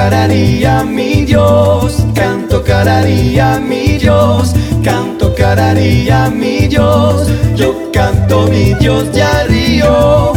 cada día mi Dios, canto cada día mi Dios, canto cada día mi Dios, yo canto mi Dios diario.